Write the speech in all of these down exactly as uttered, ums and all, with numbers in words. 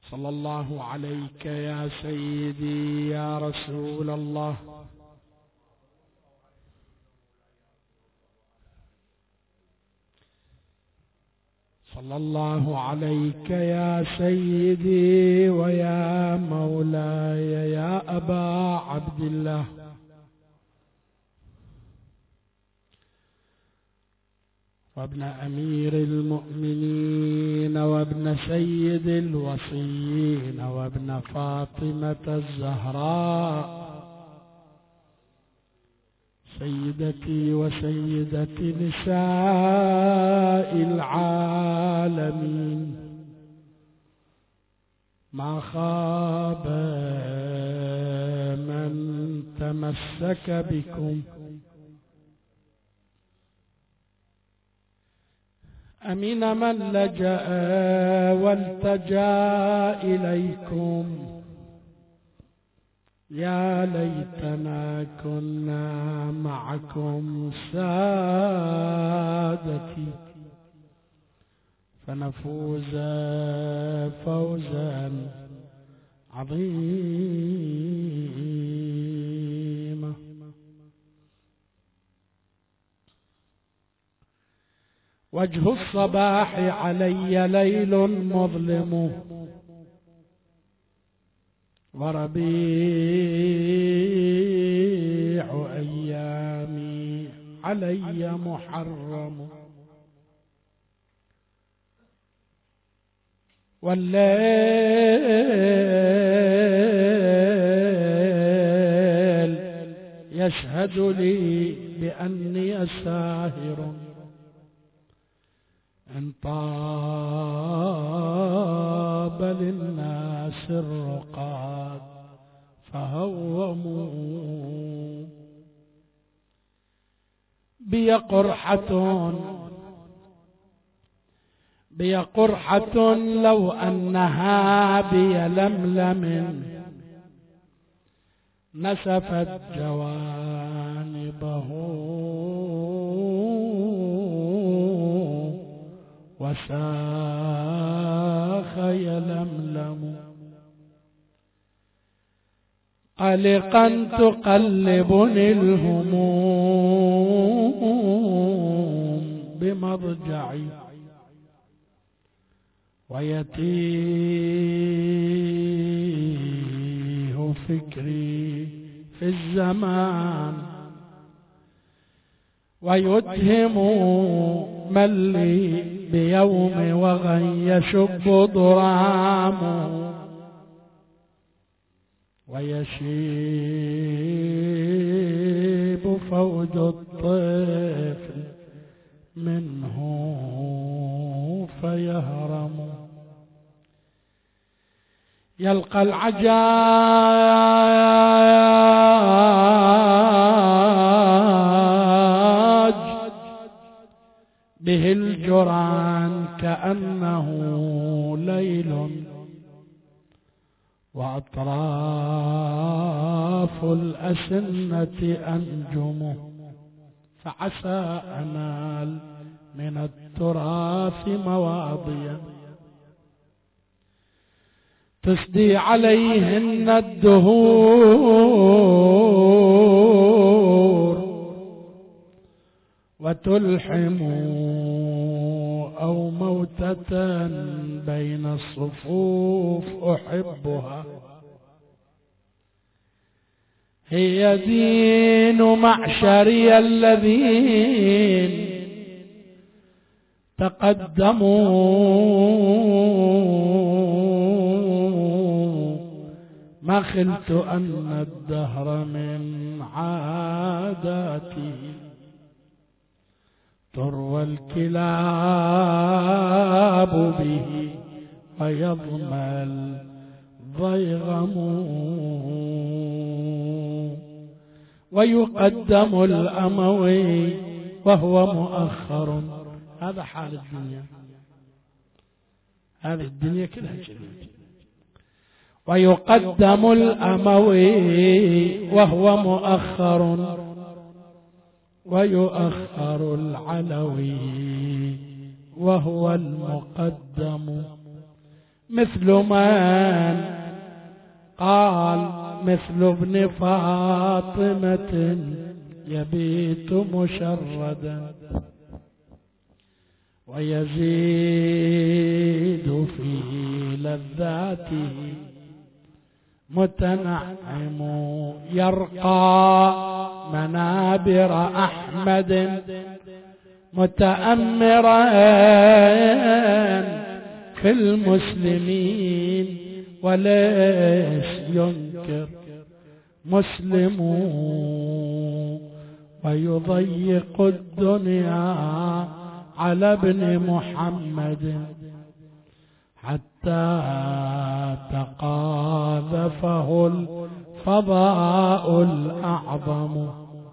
صلى الله عليك يا سيدي يا رسول الله. صلى الله عليك يا سيدي ويا مولاي يا أبا عبد الله. وابن أمير المؤمنين وابن سيد الوصيين وابن فاطمة الزهراء سيدتي وسيدة نساء العالمين، ما خاب من تمسك بكم. أمين من لجأ والتجا إليكم. يا ليتنا كنا معكم سادتي فنفوز فوزا عظيما. وجه الصباح علي ليل مظلم وربيع أيامي علي محرم، والليل يشهد لي بأني ساهر، إن طاب للناس الرقاد فهوموا. بي قرحة بي قرحة لو أنها بيلملم نسفت جوانبه وساخ يلملم. قلقا تقلبني الهموم بمضجعي ويتيه فكري في الزمان ويتهم من لي بيوم وغن يشب ضرامه ويشيب فوج الطفل منه فيهرم. يلقى العجاج به الجرعان كأنه ليل وأطراف الأسنة أنجم، فعسى أنال من التراث مواضيا تسدي عليهن الدهور وتلحم أو موتة بين الصفوف أحبها. هي دين معشري الذين تقدموا، ما خلت أن الدهر من عاداتي تروى الكلاب به ويضمى الضيغم ويقدم الأموي وهو مؤخر. هذا حال الدنيا، هذه الدنيا كلها كذا. ويقدم الأموي وهو مؤخر ويؤخر العلوي وهو المقدم. مثل من قال مثل ابن فاطمة يبيت مشردا ويزيد في لذاته متنعم يرقى منابر أحمد متأمرا في المسلمين وليس ينكر مسلم ويضيق الدنيا على ابن محمد حتى تقاذفه الفضاء الأعظم.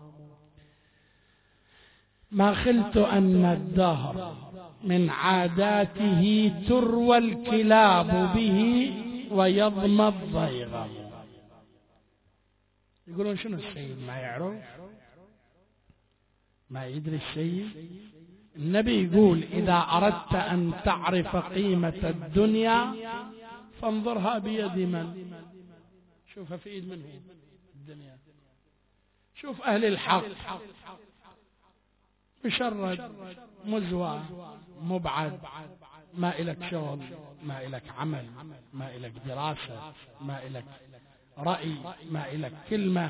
ما خلت أن الدهر من عاداته تروى الكلاب به ويضمى الضيغم. يقولون شنو السيد ما يعرف ما يدري السيد؟ النبي يقول إذا أردت أن تعرف قيمة الدنيا فانظرها بيد من؟ شوفها في إيد من هي الدنيا. شوف أهل الحق مشرد مزوى مبعد، ما إلك شغل، ما إلك عمل، ما إلك دراسة، ما إلك رأي، ما إلك كلمة،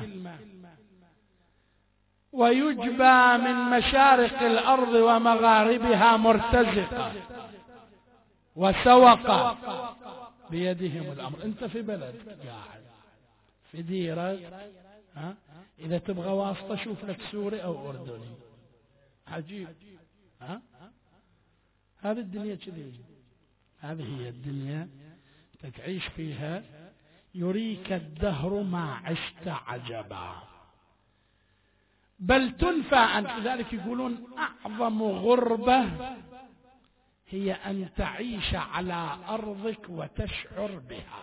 ويجبى من مشارق الأرض ومغاربها مرتزقة وسوقة بيدهم الأمر. أنت في بلد قاعد في ديرة، ها؟ إذا تبغى واسطة شوف لك سوري أو أردني. عجيب، ها؟ هذه الدنيا كذي، هذه هي الدنيا تعيش فيها. يريك الدهر ما عشت عجبا، بل تنفى عن ذلك. يقولون أعظم غربة هي أن تعيش على أرضك وتشعر بها.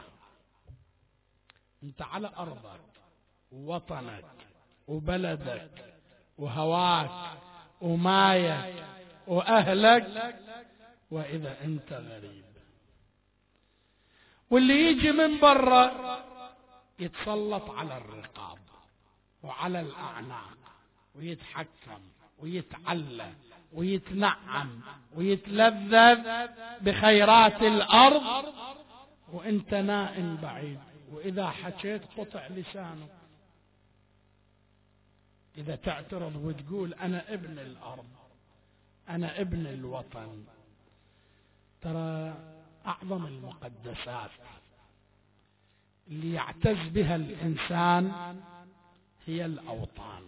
أنت على أرضك ووطنك وبلدك وهواك ومايك وأهلك، وإذا أنت غريب. واللي يجي من برا يتسلط على الرقاب وعلى الأعناق ويتحكم ويتعلى ويتنعم ويتلذذ بخيرات الأرض، وانت نائم بعيد. وإذا حكيت قطع لسانه. إذا تعترض وتقول أنا ابن الأرض، أنا ابن الوطن. ترى أعظم المقدسات اللي يعتز بها الإنسان هي الأوطان.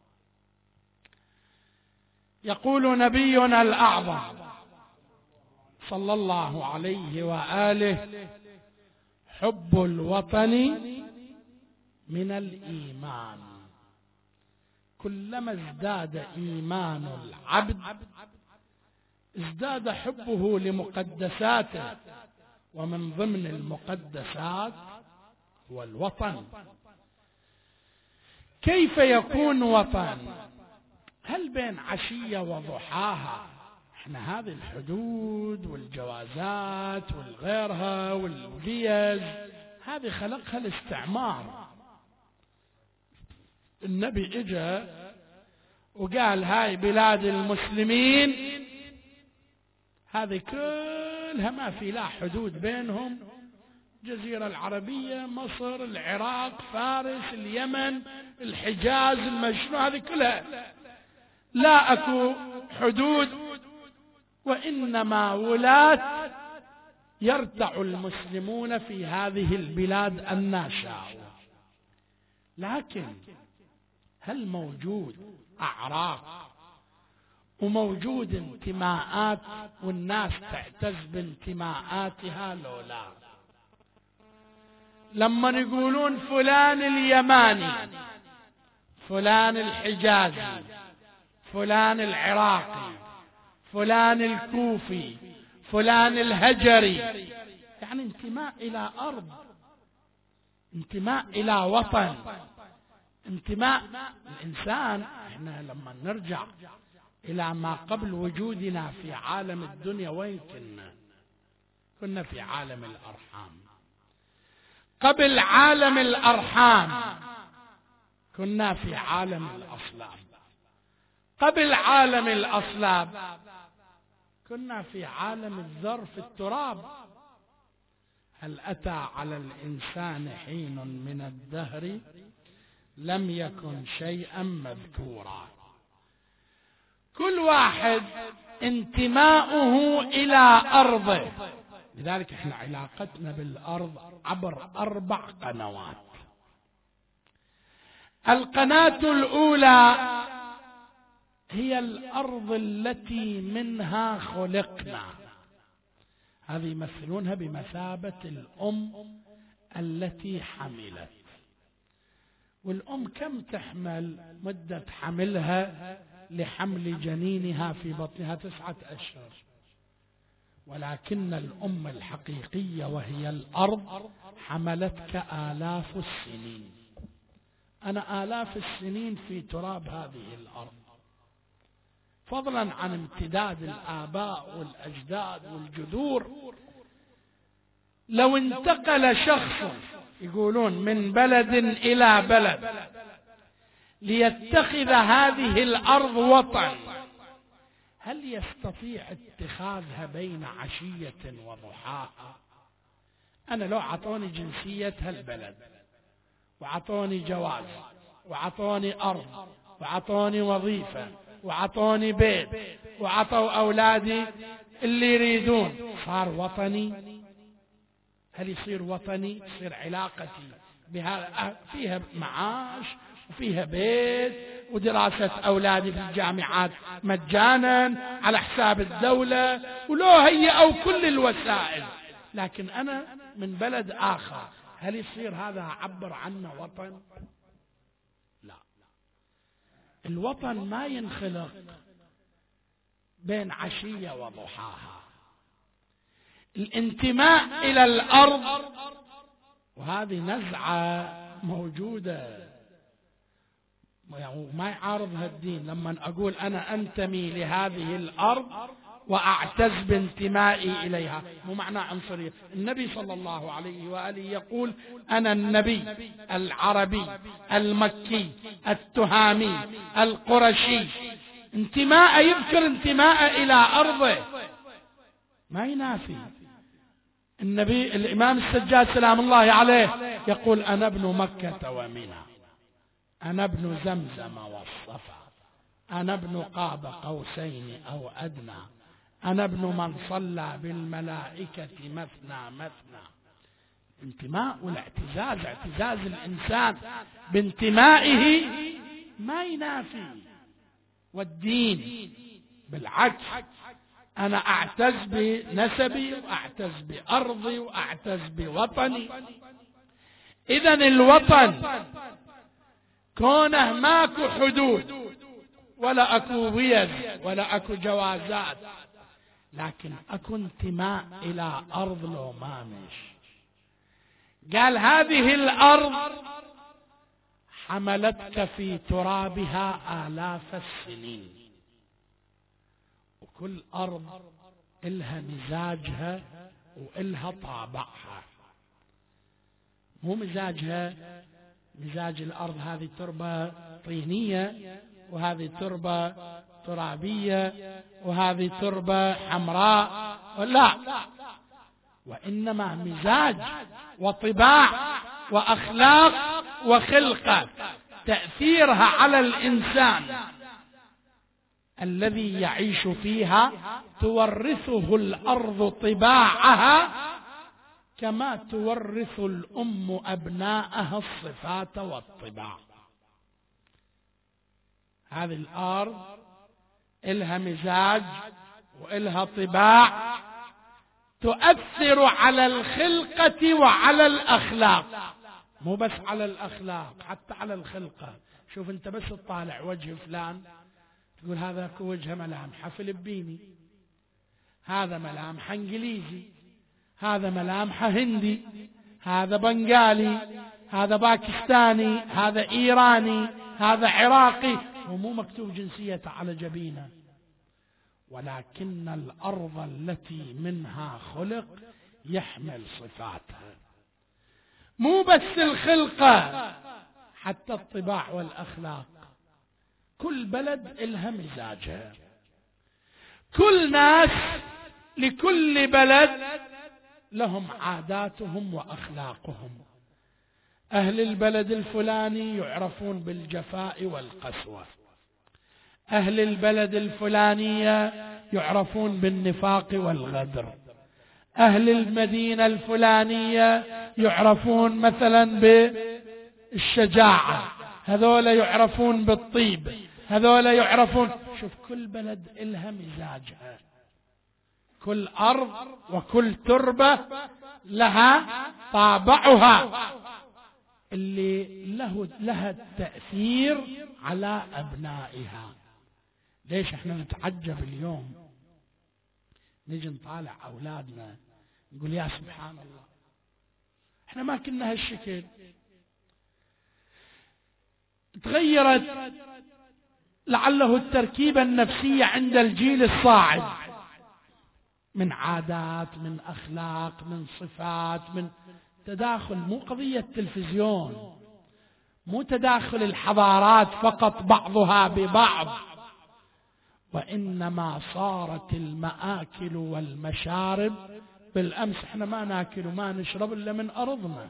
يقول نبينا الأعظم صلى الله عليه وآله: حب الوطن من الإيمان. كلما ازداد إيمان العبد ازداد حبه لمقدساته، ومن ضمن المقدسات هو الوطن. كيف يكون وطن؟ هل بين عشية وضحاها؟ احنا هذه الحدود والجوازات والغيرها والفيز هذه خلقها الاستعمار. النبي اجا وقال هاي بلاد المسلمين، هذه كلها ما في لا حدود بينهم. الجزيرة العربية، مصر، العراق، فارس، اليمن، الحجاز، المجنون، هذه كلها لا أكو حدود. وإنما ولاة يرتع المسلمون في هذه البلاد الناشئة. لكن هل موجود أعراق وموجود انتماءات والناس تعتز بانتماءاتها؟ لو لا. لما يقولون فلان اليماني، فلان الحجازي، فلان العراقي، فلان الكوفي، فلان الهجري، يعني انتماء إلى أرض، انتماء إلى وطن، انتماء الإنسان. احنا لما نرجع إلى ما قبل وجودنا في عالم الدنيا وين كنا؟ كنا في عالم الأرحام. قبل عالم الأرحام كنا في عالم الأصلاب. قبل عالم الأصلاب كنا في عالم الذر في التراب. هل أتى على الإنسان حين من الدهر لم يكن شيئا مذكورا. كل واحد انتماؤه إلى أرضه. لذلك احنا علاقتنا بالأرض عبر أربع قنوات. القناة الأولى هي الأرض التي منها خلقنا. هذه يمثلونها بمثابة الأم التي حملت. والأم كم تحمل مدة حملها لحمل جنينها في بطنها؟ تسعة أشهر. ولكن الأم الحقيقية وهي الأرض حملتك آلاف السنين. أنا آلاف السنين في تراب هذه الأرض، فضلا عن امتداد الآباء والأجداد والجذور. لو انتقل شخص يقولون من بلد إلى بلد ليتخذ هذه الأرض وطن، هل يستطيع اتخاذها بين عشية وضحاها؟ أنا لو عطوني جنسية هالبلد وعطوني جواز وعطوني أرض وعطوني وظيفة وعطوني بيت وعطوا أولادي اللي يريدون، صار وطني؟ هل يصير وطني؟ تصير علاقتي بها فيها معاش وفيها بيت ودراسة أولادي في الجامعات مجانا على حساب الدولة ولو هي أو كل الوسائل، لكن أنا من بلد آخر، هل يصير هذا عبر عنه وطن؟ لا. الوطن ما ينخلق بين عشية وضحاها. الانتماء إلى الأرض، وهذه نزعة موجودة وما يعارضها الدين. لما أقول أنا أنتمي لهذه الأرض وأعتز بانتمائي إليها، مو معنى عنصرية. النبي صلى الله عليه وآله يقول أنا النبي العربي المكي التهامي القرشي. انتماء يذكر انتماء إلى أرضه، ما ينافي. النبي الإمام السجاد سلام الله عليه يقول أنا ابن مكة ومنى، أنا ابن زمزم والصفا، أنا ابن قاب قوسين أو أدنى، أنا ابن من صلى بالملائكة مثنى مثنى. انتماء والاعتزاز، اعتزاز الإنسان بانتمائه ما ينافي. والدين بالعكس، أنا أعتز بنسبي وأعتز بأرضي وأعتز بوطني. إذن الوطن كونه ماكو حدود ولا أكو فيز ولا أكو جوازات، لكن أكو انتماء إلى أرض لو ما مش. قال هذه الأرض حملتك في ترابها آلاف السنين، وكل أرض إلها مزاجها وإلها طابعها. مو مزاجها مزاج الأرض هذه تربة طينية وهذه تربة ترابية وهذه تربة حمراء، لا، وإنما مزاج وطباع وأخلاق وخلقة تأثيرها على الإنسان الذي يعيش فيها تورثه الأرض طباعها كما تورث الأم أبناءها الصفات والطباع. هذه الأرض إلها مزاج وإلها طباع تؤثر على الخلقة وعلى الأخلاق، مو بس على الأخلاق حتى على الخلقة. شوف أنت بس تطالع وجه فلان تقول هذا وجهه ملامحه فلبيني، هذا ملامحه انجليزي، هذا ملامحه هندي، هذا بنغالي، هذا باكستاني، هذا ايراني، هذا عراقي، ومو مكتوب جنسيته على جبينه. ولكن الأرض التي منها خلق يحمل صفاتها، مو بس الخلقة حتى الطباع والأخلاق. كل بلد إلها مزاجها، كل ناس لكل بلد لهم عاداتهم وأخلاقهم. أهل البلد الفلاني يعرفون بالجفاء والقسوة، أهل البلد الفلانية يعرفون بالنفاق والغدر، أهل المدينة الفلانية يعرفون مثلا بالشجاعة، هذول يعرفون بالطيب، هذول يعرفون. شوف كل بلد إلها مزاجها، كل أرض وكل تربة لها طابعها اللي له لها التأثير على أبنائها. ليش احنا نتعجب اليوم نجي نطالع أولادنا نقول يا سبحان الله احنا ما كنا هالشكل، تغيرت لعله التركيبة النفسية عند الجيل الصاعد، من عادات، من أخلاق، من صفات، من تداخل. مو قضية تلفزيون، مو تداخل الحضارات فقط بعضها ببعض، وإنما صارت المآكل والمشارب. بالأمس احنا ما ناكل وما نشرب إلا من أرضنا،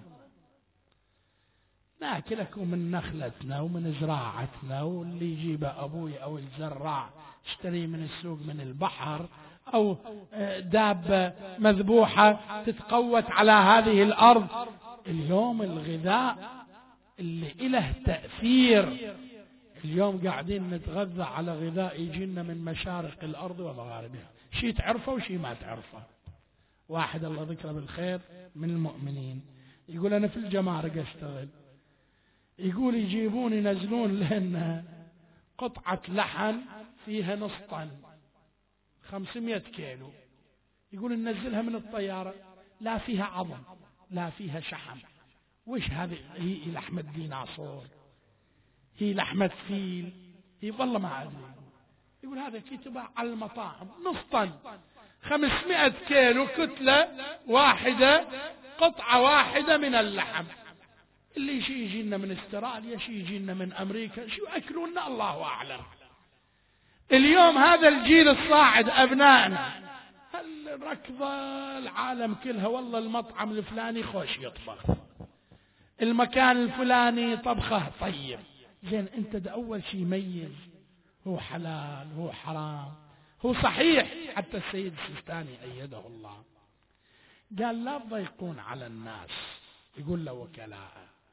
ناكلك من نخلتنا ومن زراعتنا، واللي يجيبه أبوي أو الزراع اشتري من السوق من البحر، أو دابة مذبوحة تتقوت على هذه الأرض. اليوم الغذاء اللي إله تأثير، اليوم قاعدين نتغذى على غذاء يجينا من مشارق الأرض ومغاربها، شيء تعرفه وشيء ما تعرفه. واحد الله ذكره بالخير من المؤمنين يقول أنا في الجمارك أشتغل، يقول يجيبون ينزلون لنا قطعة لحم فيها نص طن خمسمائة كيلو، يقول ننزلها من الطيارة، لا فيها عظم لا فيها شحم. وش هذه؟ هي لحمة ديناصور، هي لحمة فيل، هي والله ما أدري. يقول هذا كي تباع على المطاعم نص طن خمسمائة كيلو كتلة واحدة، قطعة واحدة من اللحم. اللي شي يجينا من استراليا، شي يجينا من أمريكا، شو أكلونا الله أعلم. اليوم هذا الجيل الصاعد أبنائنا الركضة العالم كلها، والله المطعم الفلاني خوش يطبخ، المكان الفلاني طبخه طيب زين. انت ده أول شيء ميز هو حلال هو حرام هو صحيح. حتى السيد السيستاني أيده الله قال لا تضيقون على الناس، يقول له وكلاء،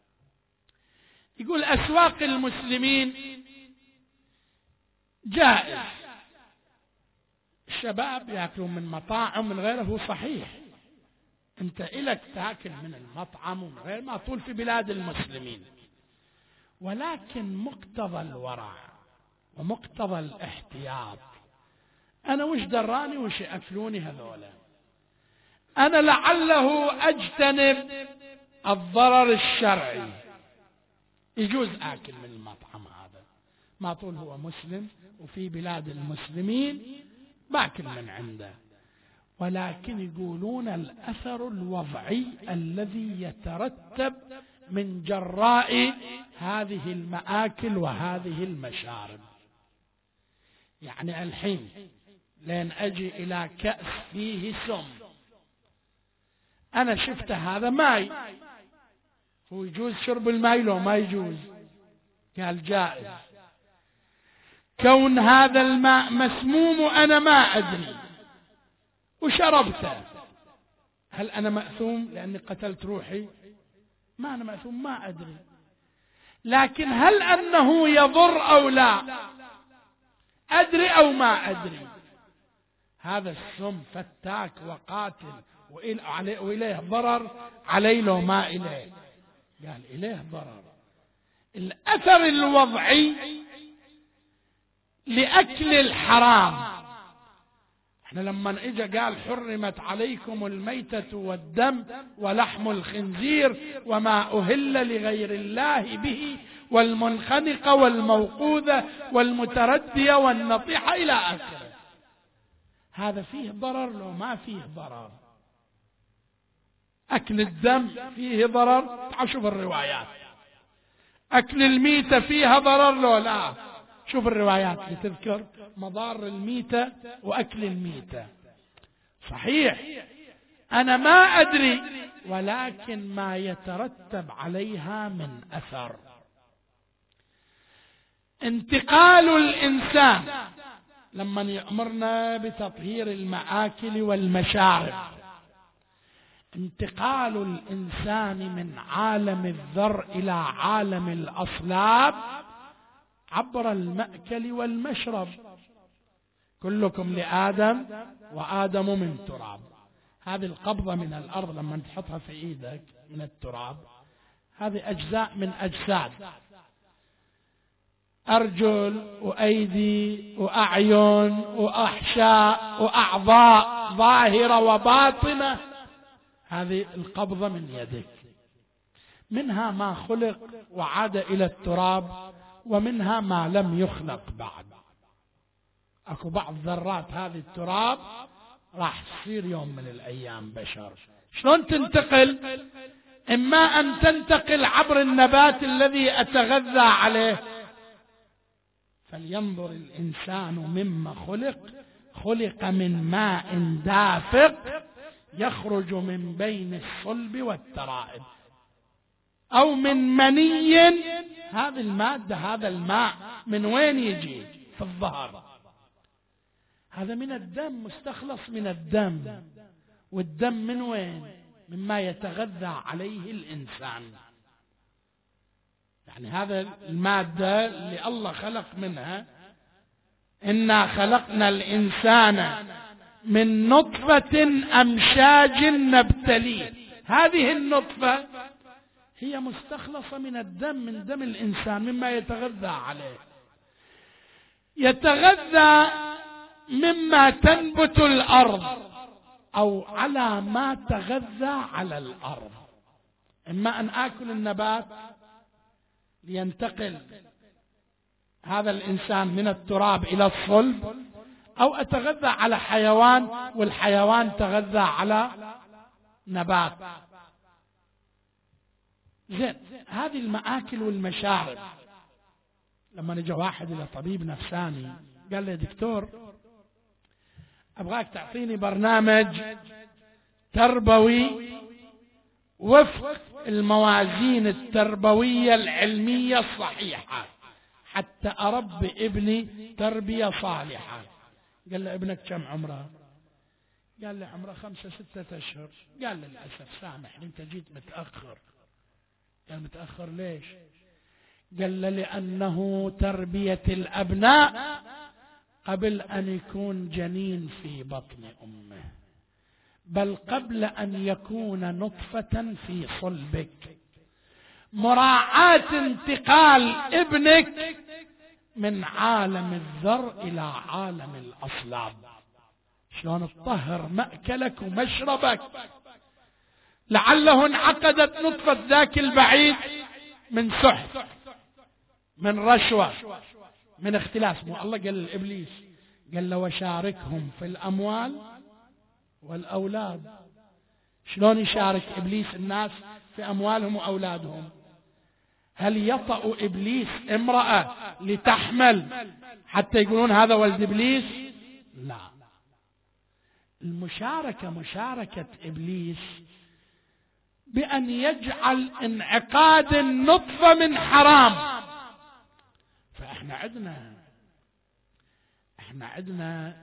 يقول أسواق المسلمين جائز، الشباب يأكلون من مطاعم من غيره، هو صحيح انت إلك تأكل من المطعم ومن غير ما طول في بلاد المسلمين، ولكن مقتضى الورع ومقتضى الاحتياط. أنا وش دراني وش يأكلوني هذولا؟ أنا لعله أجتنب الضرر الشرعي، يجوز آكل من المطعم هذا ما طول هو مسلم وفي بلاد المسلمين باكل من عنده، ولكن يقولون الأثر الوضعي الذي يترتب من جراء هذه المآكل وهذه المشارب. يعني الحين لين أجي إلى كأس فيه سم، أنا شفت هذا ماء، هو يجوز شرب الماء لو ما يجوز؟ قال جائز. كون هذا الماء مسموم وأنا ما أدري وشربته، هل أنا مأثوم لأني قتلت روحي؟ ما أنا مأثوم، ما أدري. لكن هل أنه يضر أو لا؟ أدري أو ما أدري. هذا السم فتاك وقاتل وإليه ضرر، عليه لو ما إليه؟ قال إليه ضرر. الأثر الوضعي لأكل الحرام، احنا لما اجى قال حرمت عليكم الميتة والدم ولحم الخنزير وما أهل لغير الله به والمنخنقة والموقوذة والمتردية والنطيحة إلى آخره، هذا فيه ضرر لو ما فيه ضرر؟ أكل الدم فيه ضرر، شوف الروايات. أكل الميتة فيها ضرر لو لا؟ شوف الروايات بتذكر مضار الميتة وأكل الميتة. صحيح أنا ما أدري، ولكن ما يترتب عليها من أثر. انتقال الإنسان لما يأمرنا بتطهير المآكل والمشارب، انتقال الإنسان من عالم الذر إلى عالم الأصلاب عبر المأكل والمشرب. كلكم لآدم وآدم من تراب. هذه القبضة من الأرض لما تحطها في إيدك من التراب، هذه أجزاء من أجساد، أرجل وأيدي وأعين وأحشاء وأعضاء ظاهرة وباطنة. هذه القبضة من يدك. منها ما خلق وعاد إلى التراب، ومنها ما لم يخلق بعد. أكو بعض ذرات هذه التراب راح تصير يوم من الأيام بشر. شلون تنتقل؟ إما أن تنتقل عبر النبات الذي أتغذى عليه. فلينظر الإنسان مما خلق، خلق من ماء دافق يخرج من بين الصلب والترائب، أو من مني. هذه المادة، هذا الماء من وين يجي؟ في الظهر. هذا من الدم، مستخلص من الدم. والدم من وين؟ مما يتغذى عليه الإنسان. يعني هذا المادة اللي الله خلق منها. إنا خلقنا الإنسان من نطفة أمشاج نبتليه. هذه النطفة هي مستخلصة من الدم، من دم الإنسان، مما يتغذى عليه. يتغذى مما تنبت الأرض أو على ما تغذى على الأرض. إما أن آكل النبات لينتقل هذا الإنسان من التراب إلى الصلب، أو أتغذى على حيوان والحيوان تغذى على نبات. زين، هذه المآكل والمشارب. لما نجى واحد إلى طبيب نفساني قال له دكتور أبغاك تعطيني برنامج تربوي وفق الموازين التربوية العلمية الصحيحة حتى أربي ابني تربية صالحة. قال له ابنك كم عمره؟ قال له عمره خمسة ستة أشهر. قال له للأسف سامحني أنت جيت متأخر. قال متأخر ليش؟ قال له لأنه تربية الأبناء قبل أن يكون جنين في بطن أمه، بل قبل أن يكون نطفة في صلبك. مراعاة انتقال ابنك من عالم الذر إلى عالم الأصلاب. شلون تطهر مأكلك ومشربك. لعله انعقدت نطفة ذاك البعيد من سحت، من رشوة، من اختلاس. مو الله قال لإبليس، قال له وشاركهم في الأموال والأولاد. شلون يشارك إبليس الناس في أموالهم وأولادهم؟ هل يطأ إبليس امرأة لتحمل حتى يقولون هذا ولد إبليس؟ لا. المشاركة مشاركة إبليس بأن يجعل انعقاد النطفة من حرام. فإحنا عندنا إحنا عندنا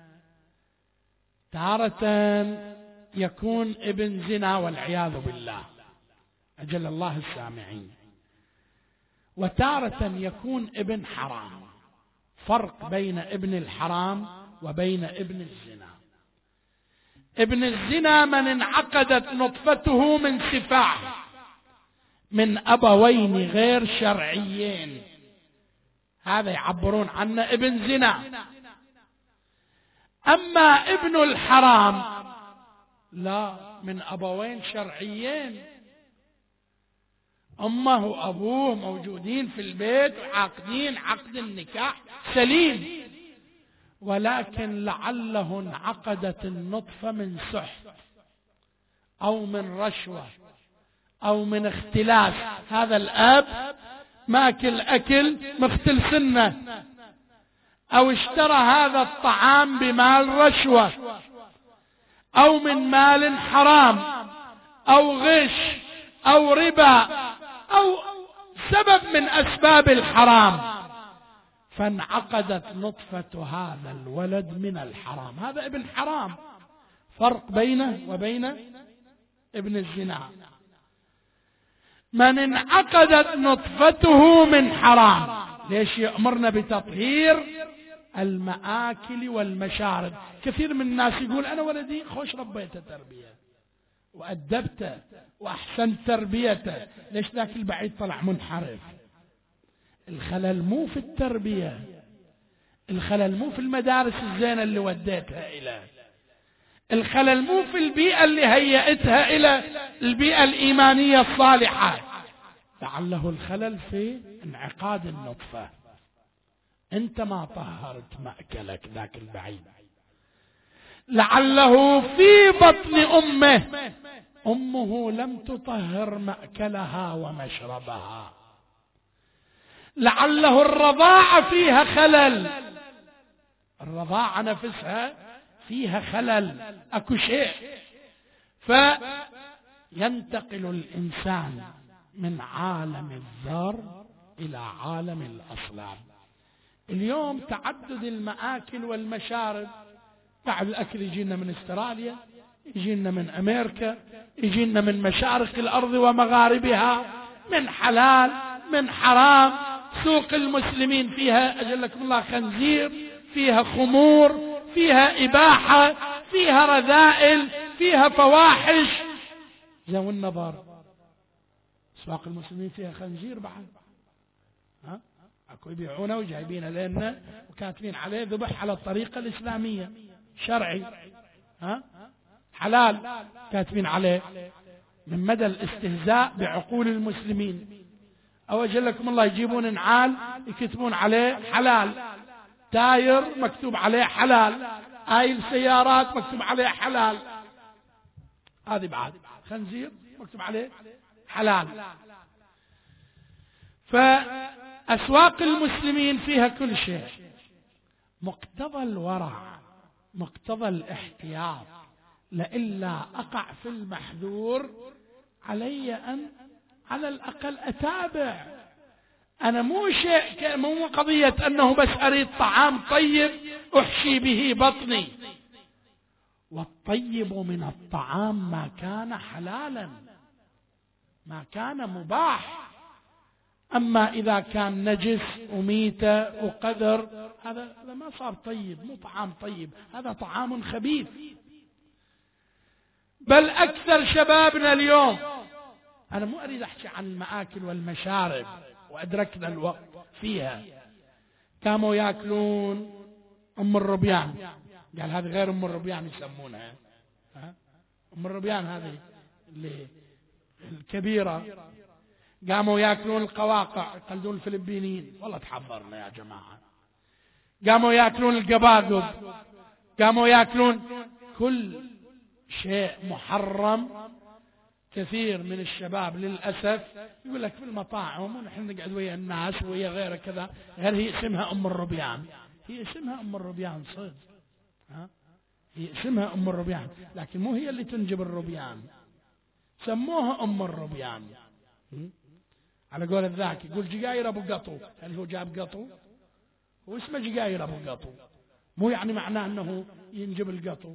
تارة يكون ابن زنا والعياذ بالله، أجل الله السامعين، وتارة يكون ابن حرام. فرق بين ابن الحرام وبين ابن الزنا. ابن الزنا من انعقدت نطفته من سفاح من أبوين غير شرعيين، هذا يعبرون عنه ابن زنا. أما ابن الحرام لا، من أبوين شرعيين، أمه وأبوه موجودين في البيت وعاقدين عقد النكاح سليم، ولكن لعله انعقدت النطفة من سحت أو من رشوة أو من اختلاس هذا الأب ماكل أكل مختل سنة، أو اشترى هذا الطعام بمال رشوة، أو من مال حرام، أو غش، أو ربا، أو سبب من أسباب الحرام، فانعقدت نطفة هذا الولد من الحرام. هذا ابن حرام، فرق بينه وبين ابن الزنا. من انعقدت نطفته من حرام، ليش يأمرنا بتطهير المآكل والمشارب؟ كثير من الناس يقول أنا ولدي خوش ربيته تربية وأدبته وأحسنت تربيته، ليش ذاك البعيد طلع منحرف؟ الخلل مو في التربية، الخلل مو في المدارس الزينة اللي وديتها إلى، الخلل مو في البيئة اللي هيئتها إلى البيئة الإيمانية الصالحة، لعله الخلل في انعقاد النطفة. أنت ما طهرت مأكلك ذاك البعيد، لعله في بطن أمه أمه لم تطهر مأكلها ومشربها، لعله الرضاعة فيها خلل، الرضاعة نفسها فيها خلل، أكو شيء. فينتقل الإنسان من عالم الذر إلى عالم الأصلاب. اليوم تعدد المآكل والمشارب، بعد الأكل يجينا من استراليا، يجينا من أمريكا، يجينا من مشارق الأرض ومغاربها، من حلال من حرام. سوق المسلمين فيها أجلكم الله خنزير، فيها خمور، فيها إباحة، فيها رذائل، فيها فواحش. زو النظر سواق المسلمين فيها خنزير بعد، ها اكو يبيعونه وجايبينه لنا وكاتبين عليه ذبح على الطريقة الإسلامية شرعي، ها حلال كاتبين عليه، من مدى الاستهزاء بعقول المسلمين. أو أجلكم الله يجيبون نعال يكتبون عليه حلال، تاير مكتوب عليه حلال، آيل سيارات مكتوب عليه حلال، هذه بعد خنزير مكتوب عليه حلال. فأسواق المسلمين فيها كل شيء. مقتضى الورع، مقتضى الاحتياط، لئلا أقع في المحذور علي أن على الأقل أتابع. أنا مو شيء، مو قضية أنه بس أريد طعام طيب أحشي به بطني. والطيب من الطعام ما كان حلالا، ما كان مباح. أما إذا كان نجس وميتة وقدر، هذا هذا ما صار طيب، مو طعام طيب، هذا طعام خبيث. بل أكثر شبابنا اليوم، أنا مو أريد أحكي عن المآكل والمشارب وأدركنا الوقت فيها، كانوا يأكلون أم الربيان، قال هذه غير أم الربيان يسمونها، أم الربيان هذه اللي الكبيرة. قاموا يأكلون القواقع، يقلدون الفلبينيين، والله تحضرنا يا جماعة. قاموا يأكلون القباقب، قاموا يأكلون كل شيء محرم. كثير من الشباب للأسف يقول لك في المطاعم ونحن نقعد ويا الناس ويا غيره كذا، غير هي اسمها أم الربيان، هي اسمها أم الربيان صدق، ها هي اسمها أم الربيان، لكن مو هي اللي تنجب الربيان، سموها أم الربيان. على قول الذاك يقول جقاير أبو قطو، هل هو جاب قطو؟ هو اسمه جقاير أبو قطو، مو يعني معناه أنه ينجب القطو.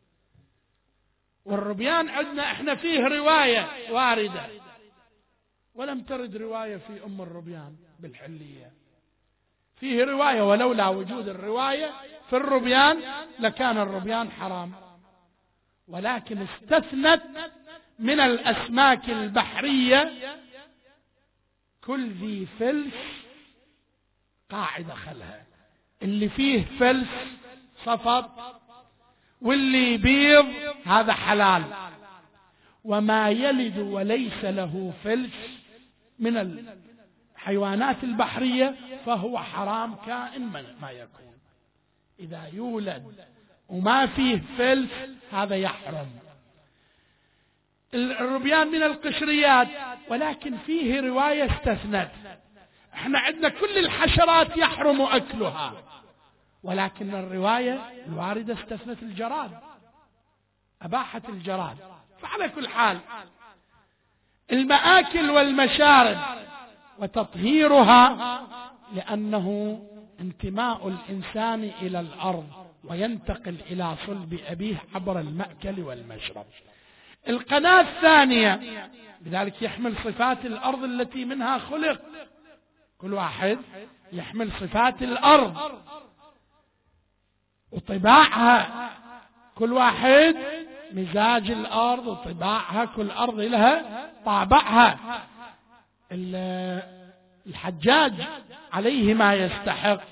والربيان عندنا احنا فيه رواية واردة، ولم ترد رواية في أم الربيان بالحلية. فيه رواية، ولولا وجود الرواية في الربيان لكان الربيان حرام، ولكن استثنت من الأسماك البحرية كل ذي فلس قاعدة خلها، اللي فيه فلس صفط واللي بيض هذا حلال، وما يلد وليس له فلس من الحيوانات البحرية فهو حرام كائن ما يكون. إذا يولد وما فيه فلس هذا يحرم. الروبيان من القشريات، ولكن فيه رواية استثنت. احنا عندنا كل الحشرات يحرم أكلها، ولكن الرواية الواردة استثنت الجراد، أباحت الجراد. فعلى كل حال المآكل والمشارب وتطهيرها، لأنه انتماء الإنسان إلى الأرض وينتقل إلى صلب أبيه عبر المأكل والمشرب. القناة الثانية لذلك يحمل صفات الأرض التي منها خلق، كل واحد يحمل صفات الأرض وطباعها، كل واحد مزاج الأرض وطباعها، كل أرض لها طابعها. الحجاج عليه ما يستحق.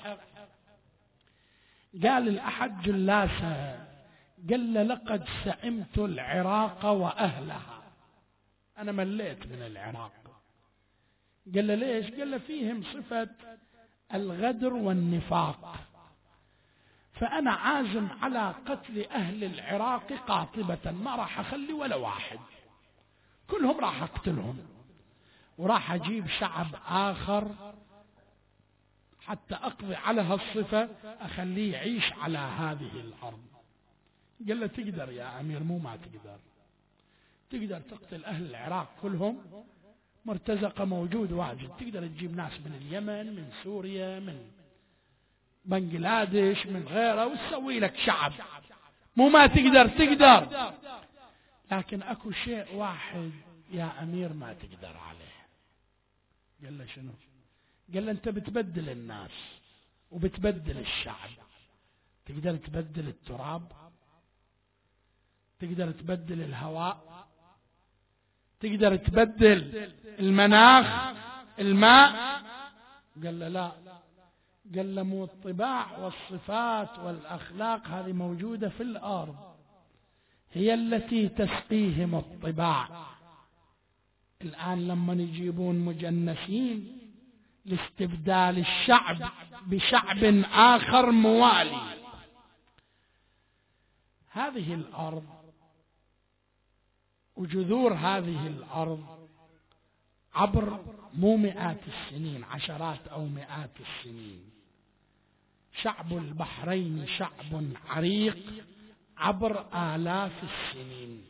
قال الأحد جلاسة، قال لقد سئمت العراق وأهلها، أنا مليت من العراق. قال له ليش؟ قال له فيهم صفة الغدر والنفاق، فأنا عازم على قتل أهل العراق قاطبة، ما راح أخلي ولا واحد، كلهم راح أقتلهم، وراح أجيب شعب آخر حتى أقضي على هالصفة، أخليه يعيش على هذه الأرض. قال له تقدر يا أمير؟ مو ما تقدر، تقدر تقتل أهل العراق كلهم، مرتزقة موجود واجد، تقدر تجيب ناس من اليمن، من سوريا، من بنغلاديش، من غيره، وتسوي لك شعب. مو ما تقدر، تقدر، لكن أكو شيء واحد يا أمير ما تقدر عليه. قال له شنو؟ قال له أنت بتبدل الناس وبتبدل الشعب، تقدر تبدل التراب؟ تقدر تبدل الهواء؟ تقدر تبدل المناخ، الماء؟ قال له لا. قال له مو الطباع والصفات والأخلاق هذه موجودة في الأرض، هي التي تسقيهم الطباع. الآن لما يجيبون مجنسين لاستبدال الشعب بشعب آخر موالي، هذه الأرض وجذور هذه الأرض عبر مو مئات السنين، عشرات أو مئات السنين. شعب البحرين شعب عريق عبر آلاف السنين.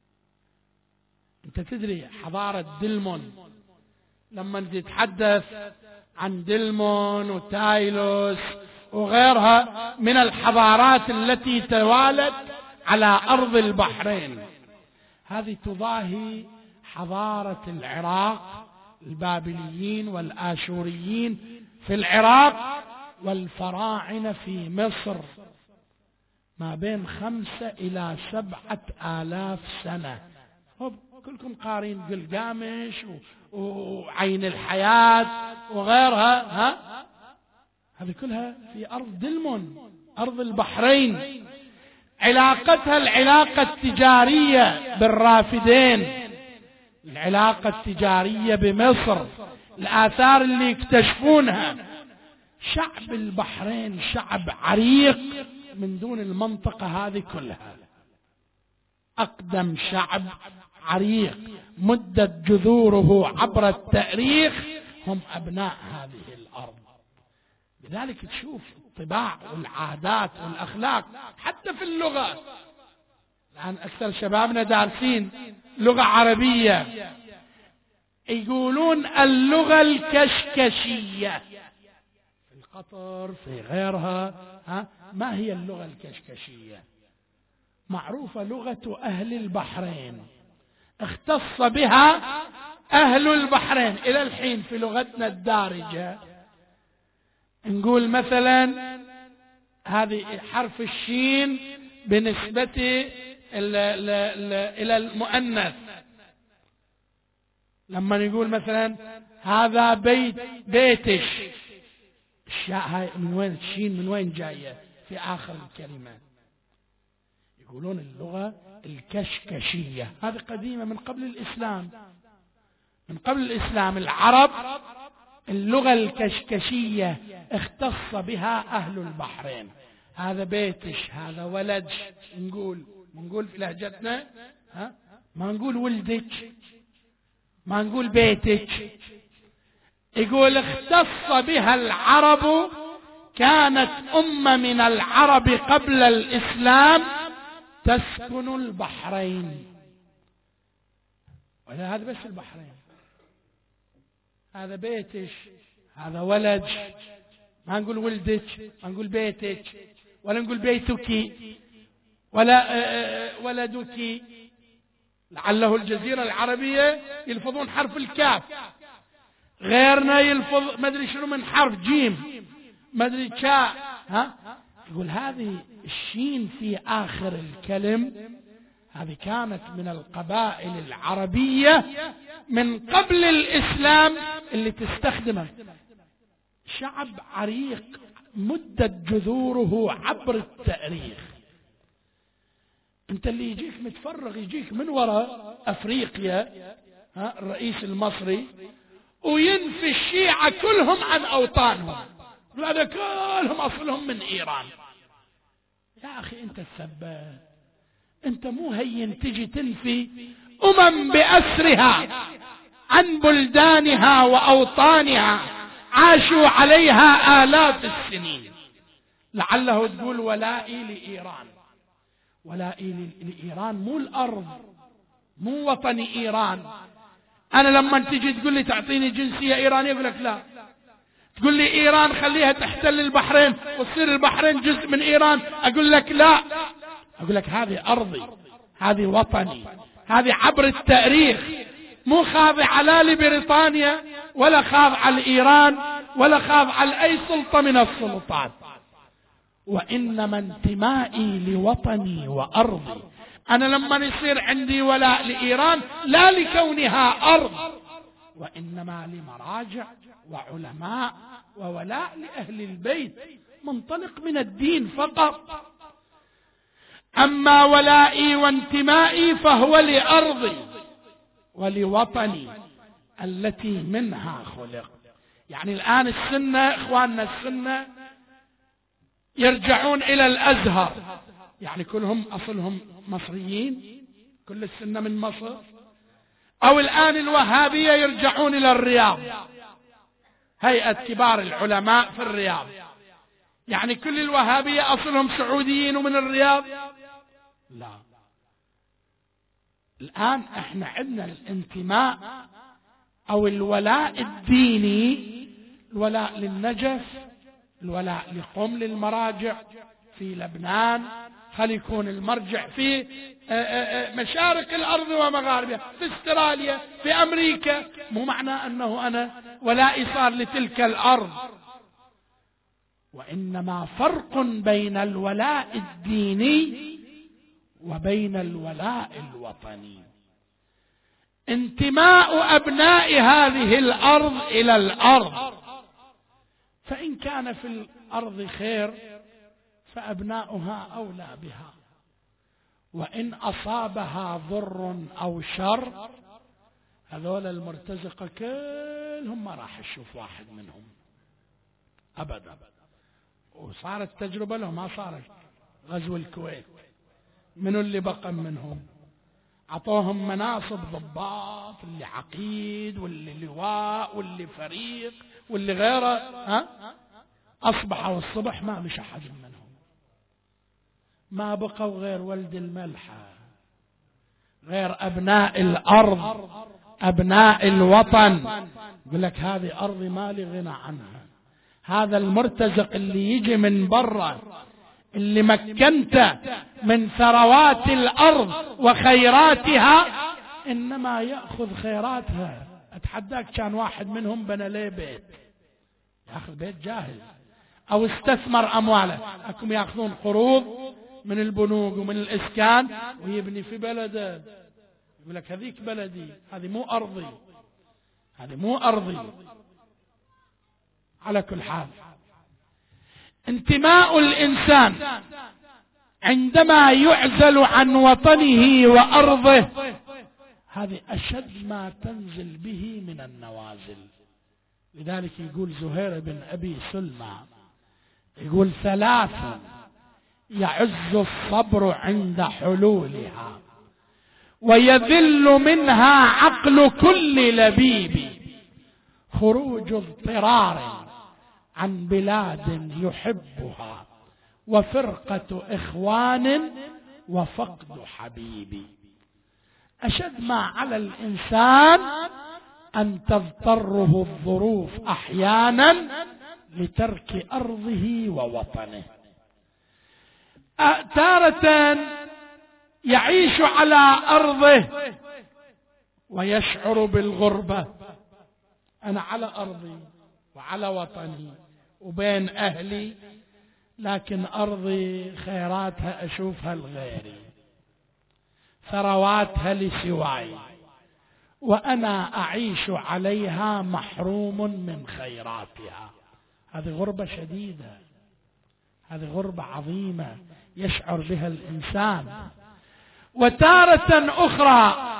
أنت تدري حضارة دلمون، لما تتحدث عن دلمون وتايلوس وغيرها من الحضارات التي توالت على أرض البحرين، هذه تضاهي حضارة العراق، البابليين والآشوريين في العراق، والفراعنة في مصر، ما بين خمسة إلى سبعة آلاف سنة. كلكم قارين قلقامش وعين الحياة وغيرها، ها؟ هذه كلها في أرض دلمون، أرض البحرين. علاقتها العلاقة التجارية بالرافدين، العلاقة التجارية بمصر، الآثار اللي يكتشفونها. شعب البحرين شعب عريق من دون المنطقة هذه كلها، أقدم شعب عريق مدت جذوره عبر التاريخ، هم أبناء هذه الأرض. لذلك تشوف الطباع والعادات والأخلاق حتى في اللغة. الآن أكثر شبابنا دارسين لغة عربية، يقولون اللغة الكشكشية في القطر في غيرها. ها؟ ما هي اللغة الكشكشية؟ معروفة لغة أهل البحرين، اختص بها أهل البحرين. إلى الحين في لغتنا الدارجة نقول مثلا هذه حرف الشين بالنسبة إلى المؤنث، لما نقول مثلا هذا بيت بيتش، الشاء هاي من وين؟ الشين من وين جاية في آخر الكلمة؟ يقولون اللغة الكشكشية. هذه قديمة من قبل الإسلام، من قبل الإسلام العرب اللغة الكشكشية اختص بها أهل البحرين. هذا بيتش، هذا ولدش، نقول نقول في لهجتنا ها ما نقول ولدك، ما نقول بيتك. يقول اختص بها العرب، كانت أمة من العرب قبل الإسلام تسكن البحرين. ولا هذا بس البحرين، هذا بيتك، هذا ولد. ما نقول ولدك، ما نقول بيتك، ولا نقول بيتك، ولا ولدك. لعله الجزيرة العربية يلفظون حرف الكاف، غيرنا يلفظ ما ادري شنو من حرف جيم، ما ادري شاء. ها يقول هذه الشين في آخر الكلم، هذه كانت من القبائل العربية من قبل الإسلام اللي تستخدمه. شعب عريق مدت جذوره عبر التاريخ. انت اللي يجيك متفرغ يجيك من وراء افريقيا، ها الرئيس المصري، وينفي الشيعة كلهم عن اوطانهم، هذا كلهم اصلهم من ايران. يا اخي انت السباب، انت مو هين تجي تنفي امم باسرها عن بلدانها واوطانها عاشوا عليها آلاف السنين. لعله تقول ولائي لإيران. ولائي لإيران مو الأرض، مو وطني إيران. أنا لما تجي تقول لي تعطيني جنسية إيرانية أقول لك لا. تقول لي إيران خليها تحتل البحرين وتصير البحرين جزء من إيران، أقول لك لا. أقول لك هذه أرضي، هذه وطني، هذه عبر التاريخ، مو خاضعة لا لبريطانيا ولا خاضعة لإيران ولا خاضعة لأي سلطة من السلطات. وإنما انتمائي لوطني وأرضي. أنا لما يصير عندي ولاء لإيران لا لكونها أرض، وإنما لمراجع وعلماء وولاء لأهل البيت، منطلق من الدين فقط. أما ولائي وانتمائي فهو لأرضي ولوطني التي منها خلق. يعني الآن السنة، إخواننا السنة يرجعون إلى الأزهر، يعني كلهم أصلهم مصريين، كل السنة من مصر. أو الآن الوهابية يرجعون إلى الرياض، هيئة كبار العلماء في الرياض. يعني كل الوهابية أصلهم سعوديين ومن الرياض؟ لا. الآن احنا عندنا الانتماء او الولاء الديني، الولاء للنجف، الولاء لقم للمراجع في لبنان، خلي يكون المرجع في مشارق الارض ومغاربها، في استراليا، في امريكا. مو معنى انه انا ولائي صار لتلك الارض، وانما فرق بين الولاء الديني وبين الولاء الوطني. انتماء أبناء هذه الأرض إلى الأرض، فإن كان في الأرض خير فأبناؤها أولى بها، وإن أصابها ضر أو شر هذول المرتزقة كلهم ما راح يشوف واحد منهم أبدا. وصارت تجربة لهم، ما صارت. غزو الكويت منو اللي بقى منهم؟ عطوهم مناصب ضباط، اللي عقيد واللي لواء واللي فريق واللي غيره، ها أصبحوا الصبح ما مش أحد منهم، ما بقوا غير ولد الملحة، غير أبناء الأرض، أبناء الوطن. يقول لك هذه أرضي ما لي غنى عنها. هذا المرتزق اللي يجي من برا، اللي مكنت من ثروات الأرض وخيراتها، إنما يأخذ خيراتها. أتحداك كان واحد منهم بنى ليه بيت، يأخذ بيت جاهز، أو استثمر أمواله. أكم يأخذون قروض من البنوك ومن الإسكان ويبني في بلده، يقول لك هذيك بلدي، هذه مو أرضي، هذه مو أرضي. على كل حال، انتماء الإنسان عندما يعزل عن وطنه وأرضه هذه أشد ما تنزل به من النوازل. لذلك يقول زهير بن أبي سلمى، يقول ثلاث يعز الصبر عند حلولها، ويذل منها عقل كل لبيب. خروج اضطرار عن بلاد يحبها، وفرقة إخوان، وفقد حبيب. أشد ما على الإنسان أن تضطره الظروف أحيانا لترك أرضه ووطنه. تارة يعيش على أرضه ويشعر بالغربة، أنا على أرضي وعلى وطني وبين أهلي، لكن أرضي خيراتها أشوفها لغيري، ثرواتها لسواي، وأنا أعيش عليها محروم من خيراتها. هذه غربة شديدة، هذه غربة عظيمة يشعر بها الإنسان. وتارة أخرى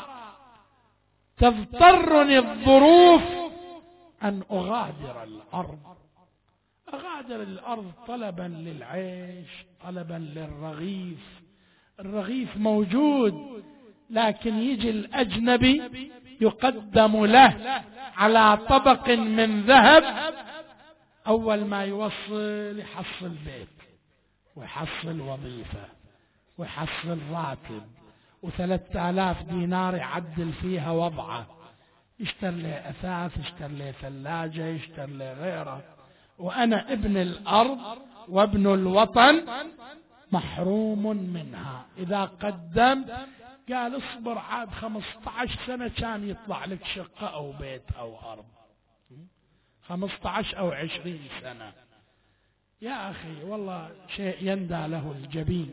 تضطرني الظروف أن أغادر الأرض، أغادر الأرض طلبا للعيش، طلبا للرغيف. الرغيف موجود، لكن يجي الأجنبي يقدم له على طبق من ذهب، أول ما يوصل يحصل بيت ويحصل وظيفة ويحصل راتب وثلاثة آلاف دينار يعدل فيها وضعه، يشتري له أثاث، يشتري له ثلاجة، يشتري له غيره. وأنا ابن الأرض وابن الوطن محروم منها. إذا قدمت قال اصبر عاد خمسة عشر سنة كان يطلع لك شقة أو بيت أو أرض، خمسة عشر أو عشرين سنة. يا أخي والله شيء يندى له الجبين.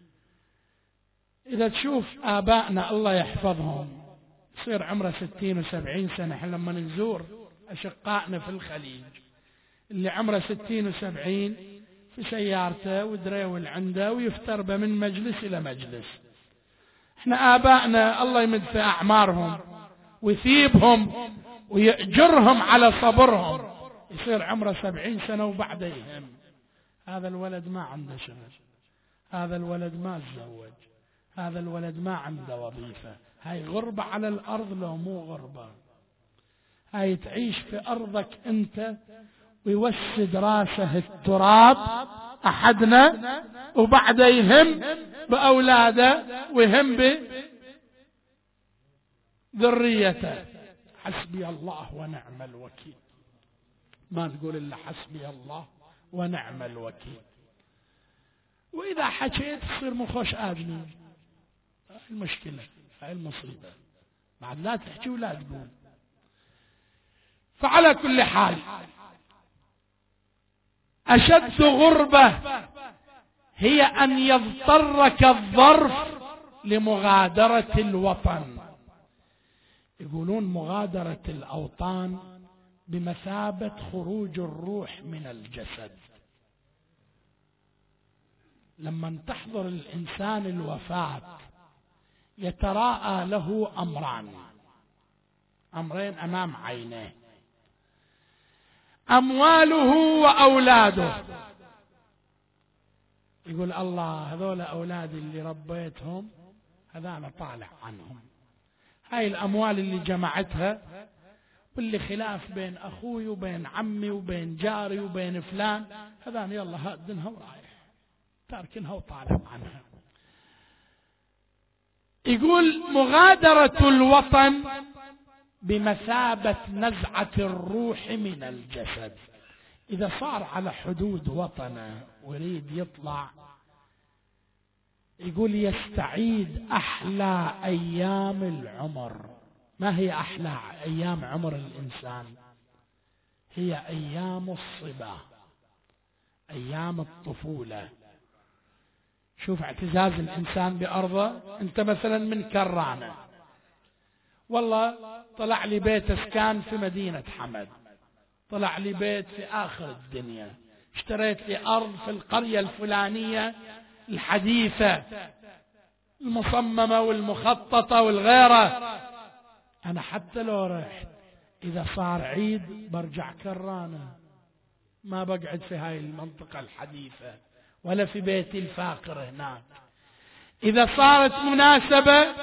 إذا تشوف آبائنا الله يحفظهم يصير عمره ستين وسبعين سنة، احنا لما نزور أشقائنا في الخليج اللي عمره ستين وسبعين في سيارته ودريول عنده ويفترب من مجلس إلى مجلس. احنا آبائنا الله يمد في أعمارهم ويثيبهم ويأجرهم على صبرهم، يصير عمره سبعين سنة وبعده يهم. هذا الولد ما عنده شغل، هذا الولد ما تزوج، هذا الولد ما عنده وظيفة. هاي غربة على الأرض لو مو غربة؟ هاي تعيش في أرضك أنت ويوسد راسه التراب أحدنا، وبعد يهم بأولاده ويهم بذريته. حسبي الله ونعم الوكيل، ما تقول إلا حسبي الله ونعم الوكيل. وإذا حكيت تصير مخوش آدمي. المشكلة هاي المصيبة، بعد لا تحكي ولا تقول. فعلى كل حال أشد غربة هي أن يضطرك الظرف لمغادرة الوطن. يقولون مغادرة الأوطان بمثابة خروج الروح من الجسد. لما تحضر الإنسان الوفاة يتراءى له أمران، أمرين أمام عينيه: أمواله وأولاده. يقول الله هذول أولادي اللي ربيتهم هذا أنا طالع عنهم، هاي الأموال اللي جمعتها واللي خلاف بين أخوي وبين عمي وبين جاري وبين فلان، هذا أنا يلا هادنها ورايح تاركنها وطالع عنها. يقول مغادرة الوطن بمثابة نزعة الروح من الجسد. إذا صار على حدود وطنه ويريد يطلع، يقول يستعيد أحلى أيام العمر. ما هي أحلى أيام عمر الإنسان؟ هي أيام الصبا، أيام الطفولة. شوف اعتزاز الإنسان بأرضه. أنت مثلا من كرانة، والله طلع لي بيت اسكان في مدينة حمد، طلع لي بيت في آخر الدنيا، اشتريت لي أرض في القرية الفلانية الحديثة المصممة والمخططة والغيرة. أنا حتى لو رحت إذا صار عيد برجع كرانة، ما بقعد في هاي المنطقة الحديثة ولا في بيتي الفاخر هناك. إذا صارت مناسبة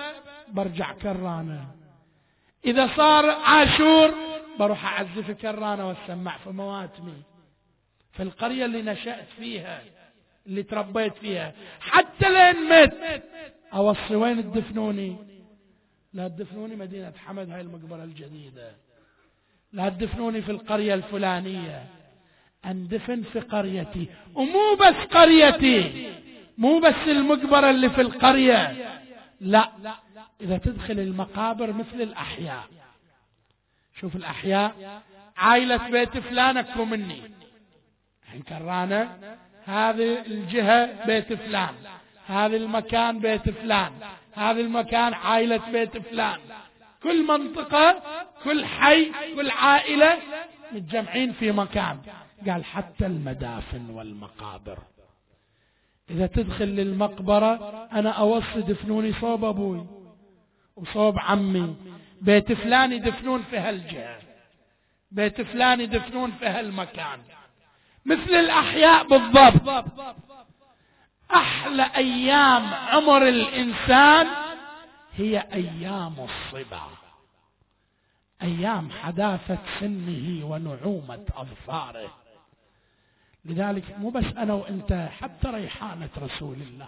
برجع كرانة. إذا صار عاشور بروح أعزف كرانة والسمع في مواتمي في القرية اللي نشأت فيها اللي تربيت فيها حتى لين مت. أوصي وين تدفنوني؟ لا تدفنوني مدينة حمد هاي المقبرة الجديدة، لا تدفنوني في القرية الفلانية، اندفن في قريتي. ومو بس قريتي، مو بس المقبرة اللي في القرية، لا، إذا تدخل المقابر مثل الأحياء. شوف الأحياء، عائلة بيت فلان أكو مني، الحين كرانة هذه الجهة بيت فلان، هذا المكان بيت فلان، هذا المكان عائلة بيت فلان، كل منطقة كل حي كل عائلة متجمعين في مكان. قال حتى المدافن والمقابر. إذا تدخل للمقبرة أنا أوصي دفنوني صوب أبوي وصوب عمي، بيت فلان يدفنون في هالجهة، بيت فلان يدفنون في هالمكان، مثل الأحياء بالضبط. أحلى أيام عمر الإنسان هي أيام الصبا، أيام حداثة سنه ونعومة أظفاره. لذلك مو بس أنا وإنت، حتى ريحانة رسول الله،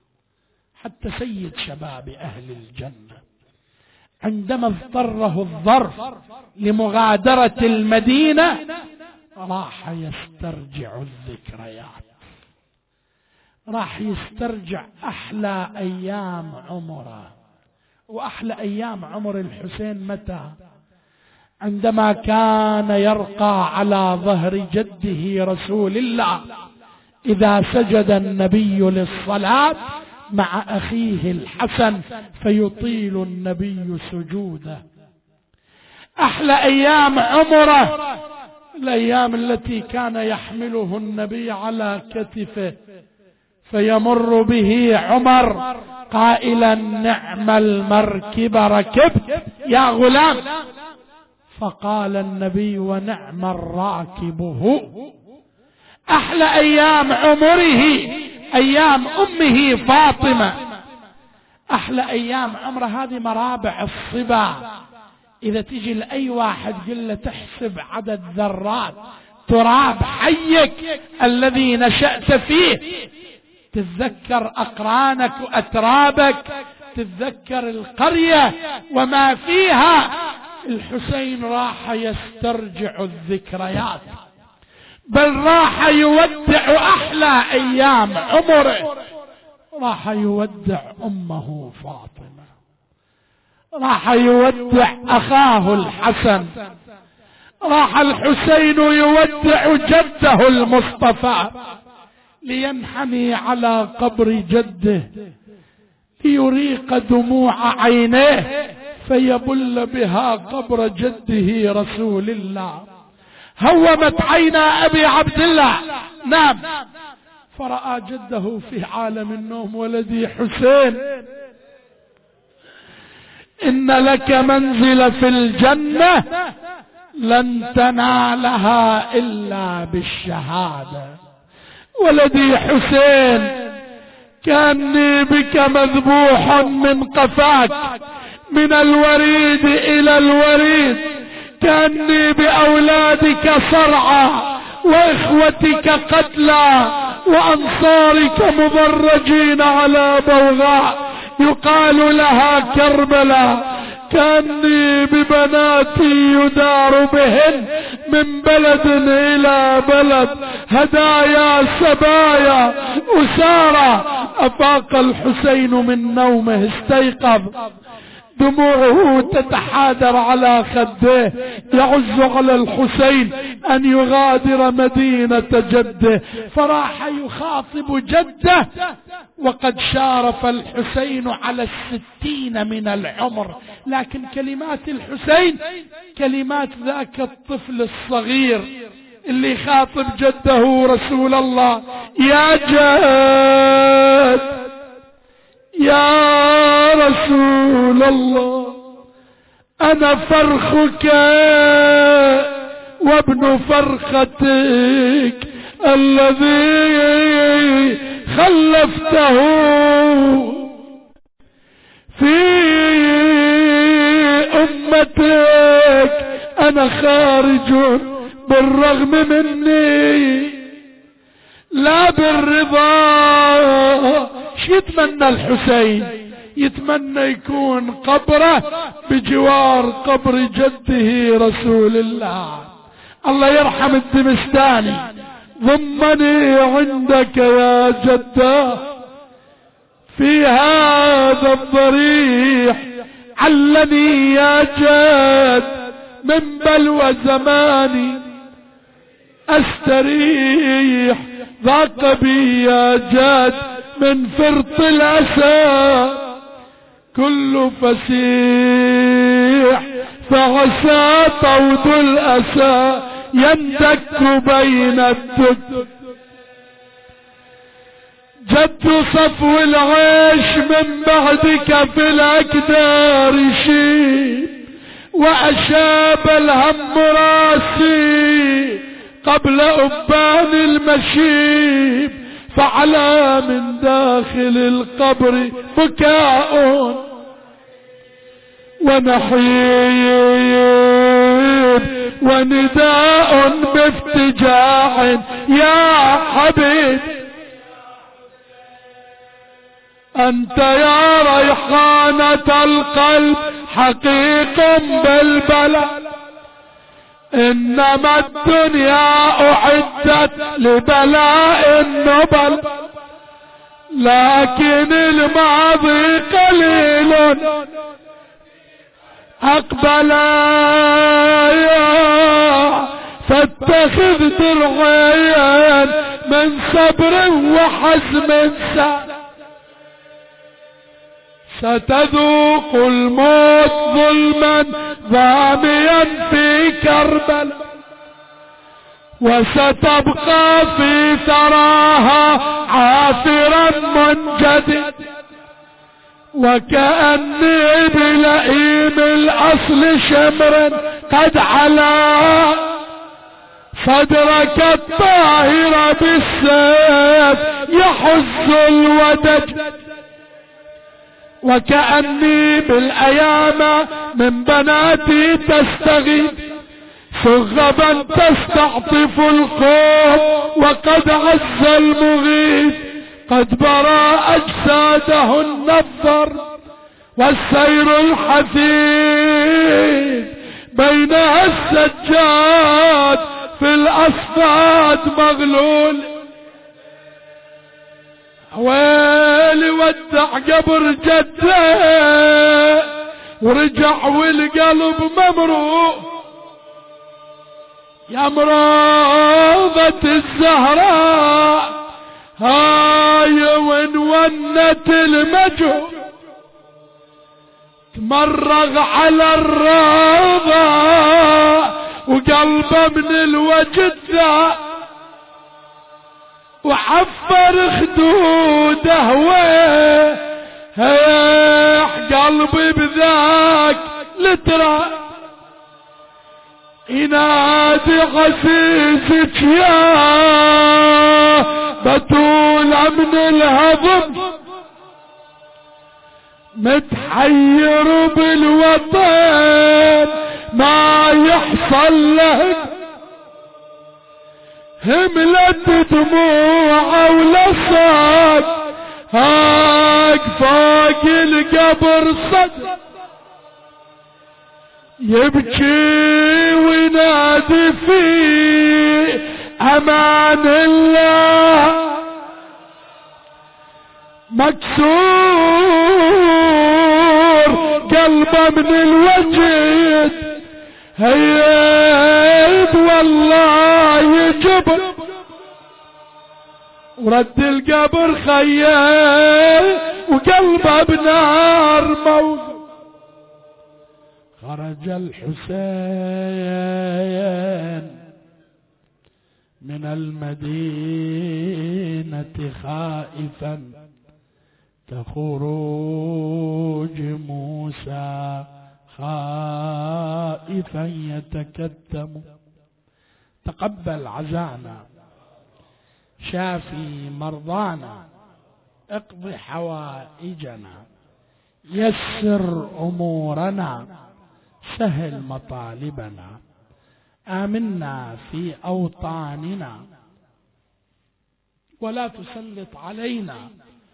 حتى سيد شباب أهل الجنة عندما اضطره الظرف لمغادرة المدينة راح يسترجع الذكريات، راح يسترجع أحلى أيام عمره. وأحلى أيام عمر الحسين متى؟ عندما كان يرقى على ظهر جده رسول الله إذا سجد النبي للصلاة مع أخيه الحسن فيطيل النبي سجوده. أحلى أيام عمره الأيام التي كان يحمله النبي على كتفه فيمر به عمر قائلا نعم المركب ركبت يا غلام، فقال النبي ونعم الراكب هو. أحلى أيام عمره أيام أمه فاطمة. أحلى أيام عمره هذه مرابع الصبا. إذا تجي لأي واحد قل له تحسب عدد ذرات تراب حيك الذي نشأت فيه، تتذكر أقرانك وأترابك، تتذكر القرية وما فيها. الحسين راح يسترجع الذكريات، بل راح يودع أحلى أيام عمره، راح يودع أمه فاطمة، راح يودع أخاه الحسن، راح الحسين يودع جده المصطفى لينحني على قبر جده ليريق دموع عينيه فيبل بها قبر جده رسول الله. هومت عينا أبي عبد الله نام فرأى جده في عالم النوم. ولدي حسين إن لك منزل في الجنة لن تنالها إلا بالشهادة. ولدي حسين كأني بك مذبوح من قفاك من الوريد إلى الوريد، كأني بأولادك صرعى وإخوتك قتلى وأنصارك مضرجين على بوغاء يقال لها كربلاء، كأني ببناتي يدار بهن من بلد إلى بلد هدايا سبايا أسارى. أفاق الحسين من نومه استيقظ، دموعه تتحادر على خده، يعز على الحسين أن يغادر مدينة جده، فراح يخاطب جده وقد شارف الحسين على الستين من العمر. لكن كلمات الحسين كلمات ذاك الطفل الصغير اللي خاطب جده رسول الله. يا جد يا رسول الله أنا فرخك وابن فرختك الذي خلفته في أمتك أنا خارج بالرغم مني لا بالرضا. شو يتمنى الحسين؟ يتمنى يكون قبره بجوار قبر جده رسول الله. الله يرحم الدمشتاني، ضمني عندك يا جده في هذا الضريح، علني يا جد من بلوى زماني استريح، ضاق بي يا جد من فرط الاسى كل فسيح، فعسى طود الاسى يندك بين الدد. جد صفو العيش من بعدك في الاكدار يشيب، واشاب الهم راسي قبل ابان المشيب، فعلى من داخل القبر بكاء ونحيب ونداء بافتجاع يا حبيب، أنت يا ريحانة القلب حقيق بالبلاء، إنما الدنيا أعدت لبلاء النبل، لكن الماضي قليل أقبل، فاتخذ درعيا من صبر وحزم سهل، ستذوق الموت ظلما ضاميا في كربلاء، وستبقى في ثراها عافرا منجدد، وكأني بلئيم الأصل شمر قد علا صدرك الطاهر بالسيف يحز الودج، وكأني بالأيام من بناتي تستغيث سغبا تستعطف الخوف، وقد عز المغيث قد برى أجساده النفر، والسير الحثيث بينها السجاد في الأصفاد مغلول. ويلي ودع قبر جده ورجع والقلب ممروق، يا مراضة الزهراء هاي ونونت المجهول، تمرغ على الروضة وقلبه من الوجد ذا، وعفر خدوده ويه هيح قلبي بذاك لترى، ينادي عزيزك يا بتولى من الهضم، متحير بالوطن ما يحصل له، هملت دموع ولصق هاك فوق القبر صدر، يبكي وينادي في امان الله، مكسور قلبه من الوجد هيب والله يجبر، ورد القبر خيال وقلبه بنار موت. خرج الحسين من المدينة خائفا كخروج موسى خائفا يتكتم، تقبل عزانا شافي مرضانا اقض حوائجنا يسر أمورنا، سهل مطالبنا، آمنا في أوطاننا، ولا تسلط علينا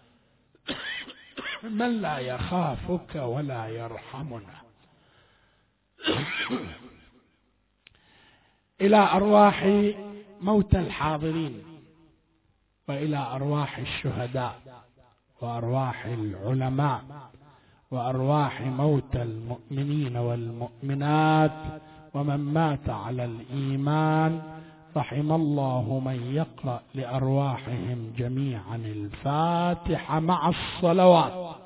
من لا يخافك ولا يرحمنا. إلى أرواح موتى الحاضرين، وإلى أرواح الشهداء، وأرواح العلماء، وأرواح موتى المؤمنين والمؤمنات، ومن مات على الإيمان، رحم الله من يقرأ لأرواحهم جميعا الفاتحة مع الصلوات.